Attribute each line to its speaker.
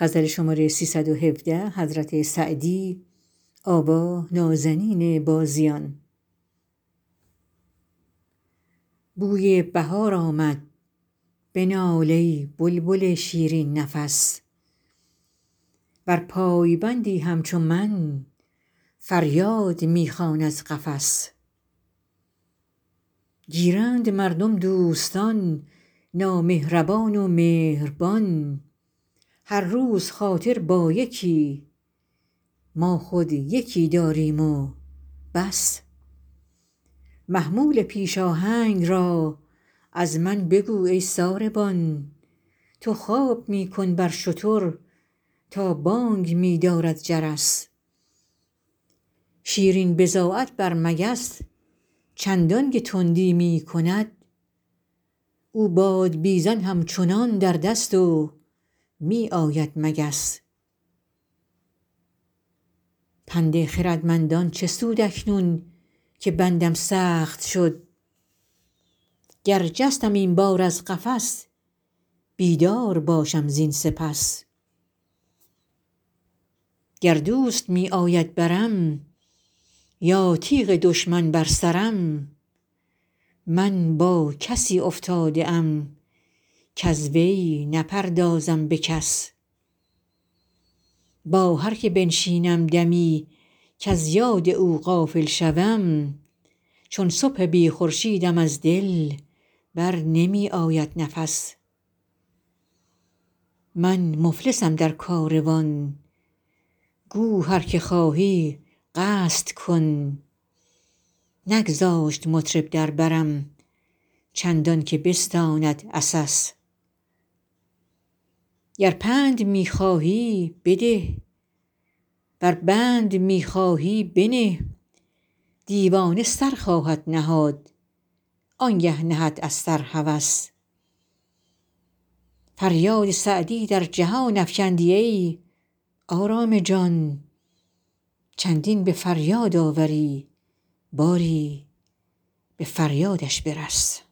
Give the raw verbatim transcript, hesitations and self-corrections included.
Speaker 1: بوی بهار آمد بنال ای بلبل شیرین نفس ور پای بندی همچو من فریاد می خوان از قفس گیرند مردم دوستان نامهربان و مهربان هر روز خاطر با یکی ما خود یکی داریم و بس محمول پیش آهنگ را از من بگو ای ساربان تو خواب می کن بر شتر تا بانگ می دارد جرس شیرین بضاعت بر مگس چندان که تندی می کند او بادبیزن همچنان در دست و می آید مگس پند خردمندان چه سود اکنون که بندم سخت شد گر جستم این بار از قفس بیدار باشم زین سپس گر دوست می آید برم یا تیغ دشمن بر سرم من با کسی افتاده ام کز وی نپردازم به کس با هر که بنشینم دمی کز یاد او غافل شوم چون صبح بی خورشیدم از دل بر نمی آید نفس من مفلسم در کاروان گو هر که خواهی قصد کن نگذاشت مطرب در برم چندان که بستاند عسس گر پند می خواهی بده ور بند می خواهی بنه دیوانه سر خواهد نهاد آن گه نهد از سر هوس فریاد سعدی در جهان افکندی ای آرام جان چندین به فریاد آوری باری به فریادش برس